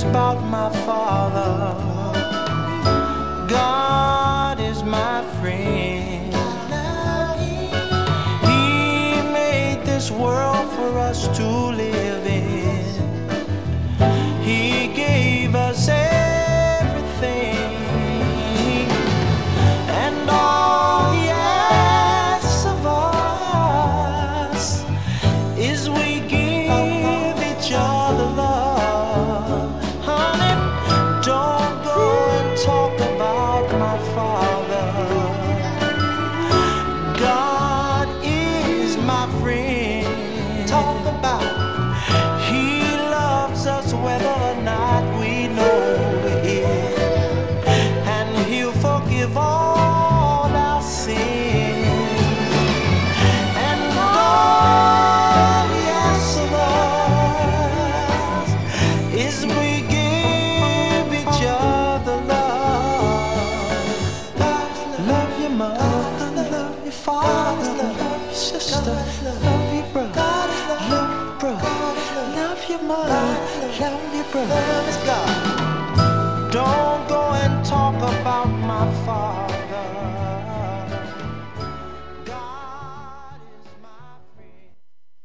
about my Father. God is my friend. He made this world for us to live in. He gave us everything, and all He asks of us is we give each other love. Honey, don't go and talk about my Father. God is my friend. Talk about He loves us whether or not we know it, and He'll forgive all our sins. And all He asks of us is we give each other love. Love your mother, love your father, love your sister,